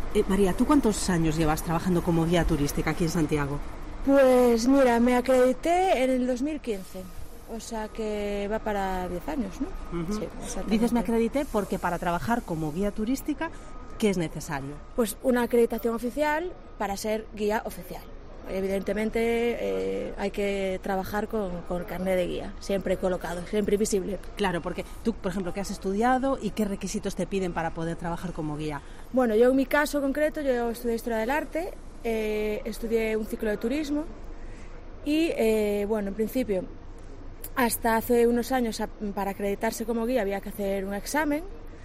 María, ¿tú cuántos años llevas trabajando como guía turística aquí en Santiago? Pues mira, me acredité en el 2015, o sea que va para 10 años, ¿no? Uh-huh. Sí, exactamente. Dices me acredité porque para trabajar como guía turística, ¿qué es necesario? Pues una acreditación oficial para ser guía oficial. Evidentemente hay que trabajar con carnet de guía, siempre colocado, siempre visible. Claro, porque tú, por ejemplo, ¿qué has estudiado y qué requisitos te piden para poder trabajar como guía? Bueno, yo en mi caso concreto, yo estudié Historia del Arte, estudié un ciclo de turismo y, bueno, en principio, hasta hace unos años para acreditarse como guía había que hacer un examen,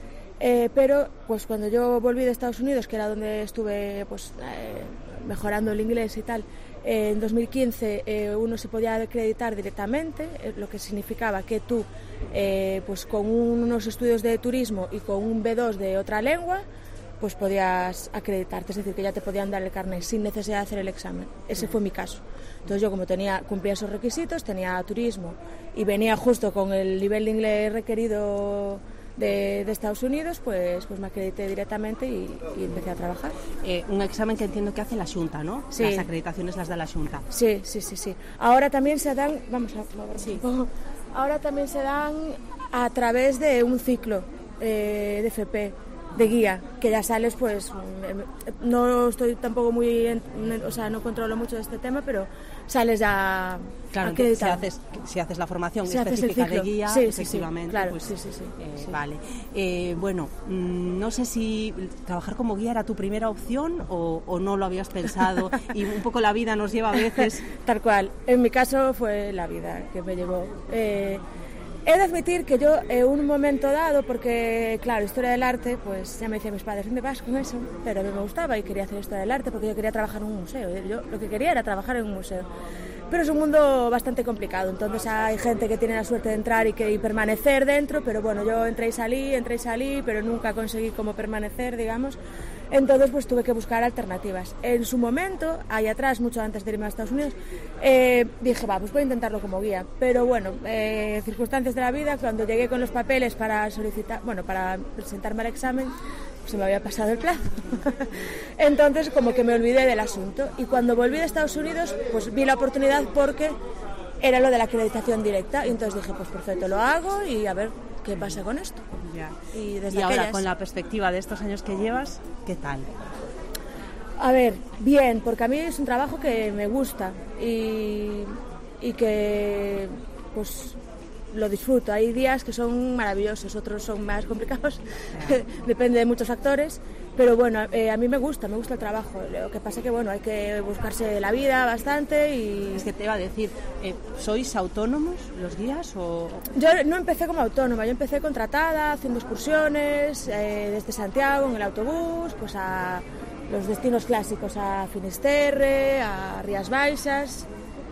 pero pues cuando yo volví de Estados Unidos, que era donde estuve pues mejorando el inglés y tal, en 2015 uno se podía acreditar directamente, lo que significaba que tú pues con unos estudios de turismo y con un B2 de otra lengua pues podías acreditarte, es decir, que ya te podían dar el carnet sin necesidad de hacer el examen. Ese fue mi caso. Entonces yo como cumplía esos requisitos, tenía turismo y venía justo con el nivel de inglés requerido de Estados Unidos, pues me acredité directamente y empecé a trabajar. Un examen que entiendo que hace la Xunta, ¿no? Sí. Las acreditaciones las da la Xunta. Sí. Ahora también se dan, sí. Ahora también se dan a través de un ciclo de FP, de guía, que ya sales, pues no estoy tampoco o sea, no controlo mucho de este tema, pero sales ya acreditado. Si haces la formación si específica de guía, sí, efectivamente. Sí, claro, pues, sí. Vale. Bueno, no sé si trabajar como guía era tu primera opción o no lo habías pensado y un poco la vida nos lleva a veces... Tal cual. En mi caso fue la vida que me llevó... He de admitir que yo en un momento dado, porque claro, Historia del Arte, pues ya me decían mis padres, ¿dónde vas con eso? Pero a mí me gustaba y quería hacer Historia del Arte porque yo quería trabajar en un museo. Yo lo que quería era trabajar en un museo. Pero es un mundo bastante complicado, entonces hay gente que tiene la suerte de entrar y permanecer dentro, pero bueno, yo entré y salí, pero nunca conseguí como permanecer, digamos. Entonces pues tuve que buscar alternativas. En su momento, ahí atrás, mucho antes de irme a Estados Unidos, dije, pues voy a intentarlo como guía. Pero bueno, circunstancias de la vida, cuando llegué con los papeles para presentarme al examen, se me había pasado el plazo. Entonces como que me olvidé del asunto. Y cuando volví de Estados Unidos, pues vi la oportunidad porque era lo de la acreditación directa. Y entonces dije, pues perfecto, lo hago y a ver qué pasa con esto. Ya. Y ahora, con la perspectiva de estos años que llevas, ¿qué tal? A ver, bien, porque a mí es un trabajo que me gusta y que pues lo disfruto. Hay días que son maravillosos, otros son más complicados, depende de muchos factores, pero bueno, a mí me gusta el trabajo. Lo que pasa es que bueno, hay que buscarse la vida bastante y... Es que te iba a decir, ¿sois autónomos los guías o...? Yo no empecé como autónoma, yo empecé contratada, haciendo excursiones desde Santiago en el autobús, pues a los destinos clásicos, a Finisterre, a Rías Baixas,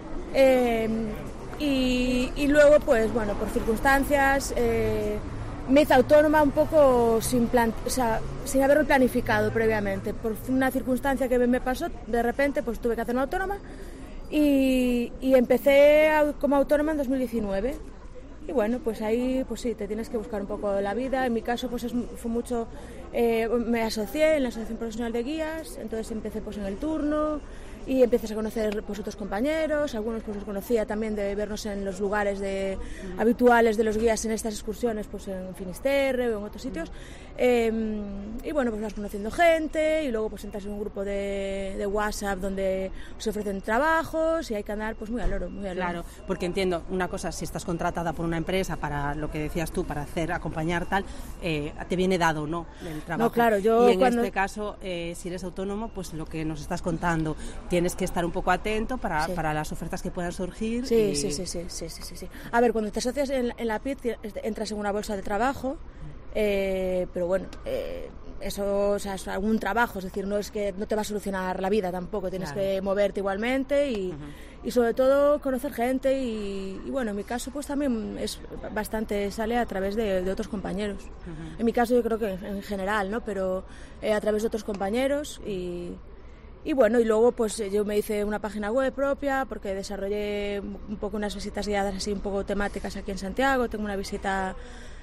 y luego pues bueno, por circunstancias me hice autónoma un poco sin haberlo planificado previamente. Por una circunstancia que me pasó, de repente pues tuve que hacerme autónoma y empecé como autónoma en 2019. Y bueno, pues ahí pues sí, te tienes que buscar un poco la vida. En mi caso pues fue mucho, me asocié en la Asociación Profesional de Guías, entonces empecé pues en el turno y empiezas a conocer pues otros compañeros, algunos pues los conocía también de vernos en los lugares habituales de los guías en estas excursiones, pues en Finisterre o en otros sitios, y bueno, pues vas conociendo gente y luego pues entras en un grupo de WhatsApp donde se ofrecen trabajos y hay que andar pues muy al loro. Claro, porque entiendo, una cosa, si estás contratada por una empresa para lo que decías tú, para acompañar tal, te viene dado, ¿no?, el trabajo. No, claro, yo y en este caso, si eres autónomo, pues lo que nos estás contando, tienes que estar un poco atento para las ofertas que puedan surgir. Sí. A ver, cuando te asocias en la PIT entras en una bolsa de trabajo, pero bueno, eso, o sea, es algún trabajo, es decir, no es que no te va a solucionar la vida tampoco, tienes que moverte igualmente y sobre todo conocer gente y bueno, en mi caso pues también es bastante, sale a través de otros compañeros. En mi caso yo creo que en general, ¿no?, pero a través de otros compañeros y bueno, y luego pues yo me hice una página web propia porque desarrollé un poco unas visitas guiadas así un poco temáticas aquí en Santiago. Tengo una visita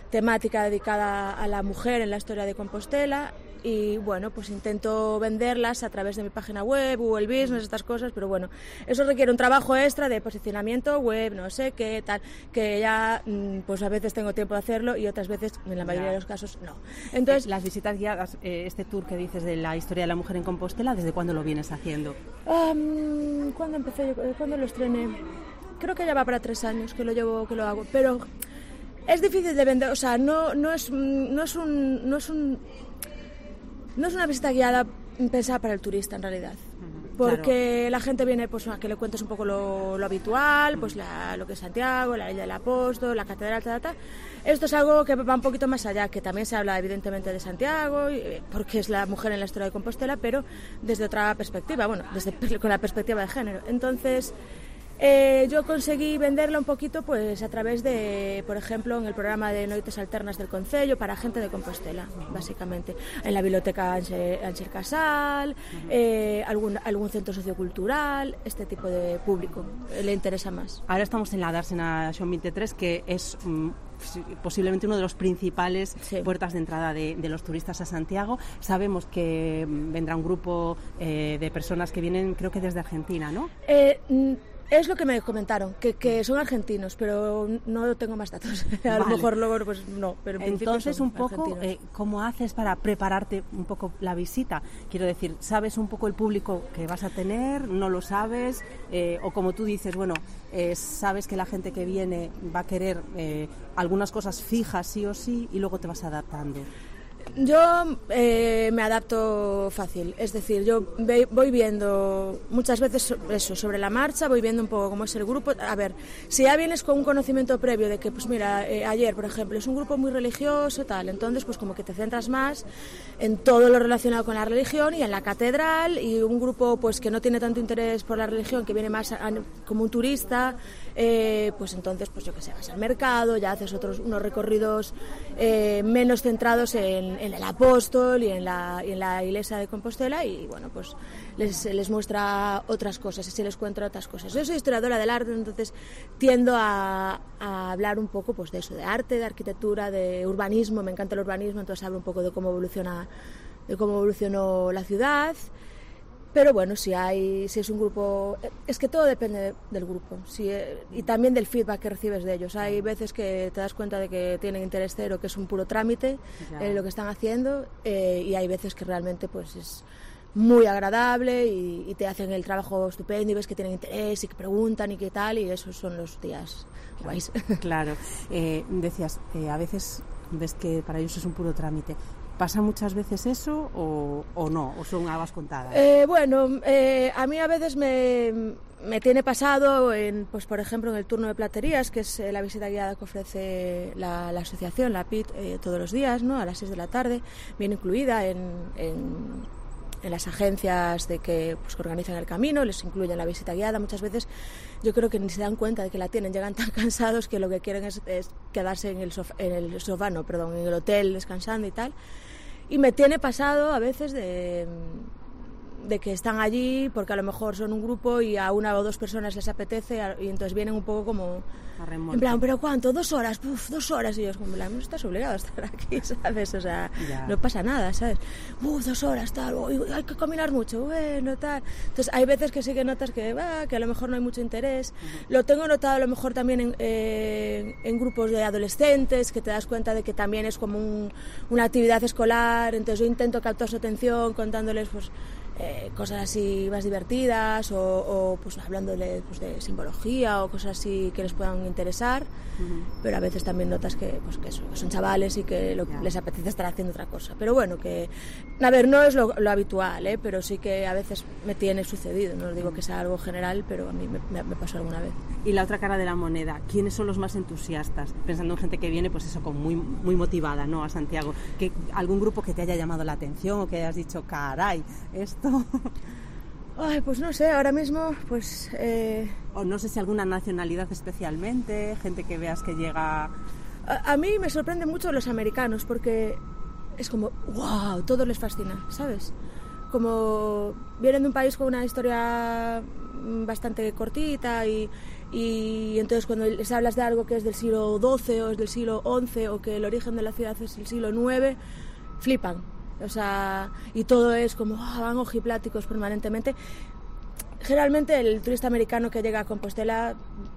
temática dedicada a la mujer en la historia de Compostela. Y bueno, pues intento venderlas a través de mi página web, Google Business, estas cosas, pero bueno, eso requiere un trabajo extra de posicionamiento web, no sé qué tal, que ya pues a veces tengo tiempo de hacerlo y otras veces, en la mayoría de los casos, no. Entonces, las visitas guiadas, este tour que dices de la historia de la mujer en Compostela, ¿desde cuándo lo vienes haciendo? ¿Cuándo empecé yo? ¿Cuándo lo estrené? Creo que ya va para 3 años que lo hago, pero es difícil de vender, o sea, no es una visita guiada pensada para el turista en realidad, porque claro, la gente viene pues a que le cuentes un poco lo habitual, pues lo que es Santiago, la Isla del Apóstol, la catedral, tal. Esto es algo que va un poquito más allá, que también se habla evidentemente de Santiago, porque es la mujer en la historia de Compostela, pero desde otra perspectiva, bueno, con la perspectiva de género. Entonces, yo conseguí venderla un poquito pues a través de, por ejemplo, en el programa de Noites Alternas del Concello para gente de Compostela, básicamente, en la biblioteca Anxer Casal, algún centro sociocultural, este tipo de público le interesa más. Ahora estamos en la Dársena Xon 23, que es posiblemente uno de los principales puertas de entrada de los turistas a Santiago. Sabemos que vendrá un grupo de personas que vienen, creo que desde Argentina, ¿no? Es lo que me comentaron, que son argentinos, pero no tengo más datos. A lo mejor luego pues no, pero en entonces un poco ¿cómo haces para prepararte un poco la visita? Quiero decir, ¿sabes un poco el público que vas a tener? ¿No lo sabes? O como tú dices, bueno, sabes que la gente que viene va a querer algunas cosas fijas sí o sí y luego te vas adaptando. Yo me adapto fácil, es decir, yo voy viendo muchas veces eso, sobre la marcha, voy viendo un poco cómo es el grupo. A ver, si ya vienes con un conocimiento previo de que, pues mira, ayer, por ejemplo, es un grupo muy religioso, tal, entonces pues como que te centras más en todo lo relacionado con la religión y en la catedral, y un grupo pues que no tiene tanto interés por la religión, que viene más como un turista, pues entonces, pues yo que sé, vas al mercado, ya haces unos recorridos menos centrados en el Apóstol y en la iglesia de Compostela, y bueno, pues les muestra otras cosas y se les cuenta otras cosas. Yo soy historiadora del arte, entonces tiendo a hablar un poco pues de eso, de arte, de arquitectura, de urbanismo. Me encanta el urbanismo, entonces hablo un poco de cómo evolucionó la ciudad. Pero bueno, si es un grupo, es que todo depende del grupo, y también del feedback que recibes de ellos. Hay veces que te das cuenta de que tienen interés cero, que es un puro trámite lo que están haciendo, y hay veces que realmente pues es muy agradable y te hacen el trabajo estupendo y ves que tienen interés y que preguntan y qué tal, y esos son los días guays. Claro, decías, a veces ves que para ellos es un puro trámite. ¿Pasa muchas veces eso o no? ¿O son habas contadas? Bueno, a mí a veces me tiene pasado, pues por ejemplo, en el turno de platerías, que es la visita guiada que ofrece la asociación, la PIT, todos los días, ¿no? A las 6 de la tarde, viene incluida en las agencias de que organizan el camino, les incluyen la visita guiada. Muchas veces yo creo que ni se dan cuenta de que la tienen, llegan tan cansados que lo que quieren es quedarse en el hotel descansando y tal. Y me tiene pasado a veces de que están allí porque a lo mejor son un grupo y a una o dos personas les apetece, y entonces vienen un poco como en plan, ¿pero cuánto? 2 horas, 2 horas, y yo como, no estás obligado a estar aquí, ¿sabes? O sea, no pasa nada, ¿sabes? 2 horas, tal, hay que caminar mucho, bueno, tal. Entonces hay veces que sí que notas que a lo mejor no hay mucho interés. Lo tengo notado a lo mejor también en grupos de adolescentes, que te das cuenta de que también es como una actividad escolar, entonces yo intento captar su atención contándoles pues cosas así más divertidas o pues hablándoles pues, de simbología o cosas así que les puedan interesar, pero a veces también notas que son chavales y que les apetece estar haciendo otra cosa. Pero bueno, que a ver, no es lo habitual, pero sí que a veces me tiene sucedido, no digo que sea algo general, pero a mí me pasó alguna vez. Y la otra cara de la moneda, ¿quiénes son los más entusiastas? Pensando en gente que viene pues eso, como muy motivada, ¿no?, a Santiago. ¿Algún grupo que te haya llamado la atención o que hayas dicho, caray, esto? Ay, pues no sé, ahora mismo pues... O no sé si alguna nacionalidad especialmente, gente que veas que llega... A mí me sorprende mucho los americanos, porque es como, wow, todo les fascina, ¿sabes? como vienen de un país con una historia bastante cortita y entonces cuando les hablas de algo que es del siglo XII o es del siglo XI o que el origen de la ciudad es el siglo IX, flipan. O sea, y todo es como van ojipláticos permanentemente. Generalmente el turista americano que llega a Compostela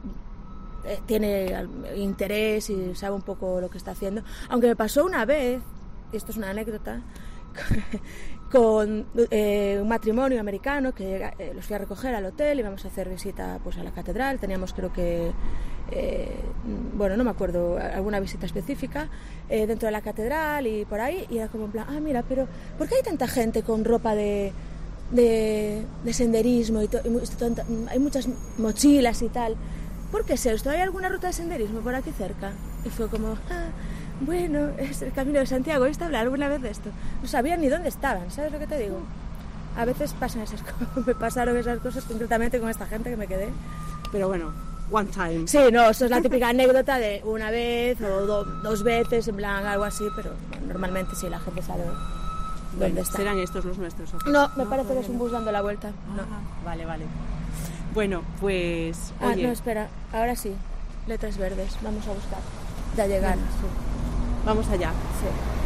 tiene interés y sabe un poco lo que está haciendo. Aunque me pasó una vez, y esto es una anécdota, con un matrimonio americano que los fui a recoger al hotel, íbamos a hacer visita pues a la catedral, teníamos creo que bueno, no me acuerdo, alguna visita específica dentro de la catedral y por ahí, y era como en plan, mira, pero ¿por qué hay tanta gente con ropa de senderismo y hay muchas mochilas y tal? ¿Por qué es esto? ¿Hay alguna ruta de senderismo por aquí cerca? Y fue como, bueno, es el Camino de Santiago. ¿Oíste hablar alguna vez de esto? No sabían ni dónde estaban, ¿sabes lo que te digo? A veces pasan esas cosas, me pasaron esas cosas concretamente con esta gente que me quedé. Pero bueno, one time. Sí, no, eso es la típica anécdota de una vez o dos veces, en plan algo así, pero bueno, normalmente sí, la gente sabe dónde está. ¿Serán estos los nuestros? No, me parece que es un bus dando la vuelta. No. Vale. Bueno, pues... Oye. No, espera, ahora sí, letras verdes, vamos a buscar. Ya llegan. Sí. Vamos allá. Sí.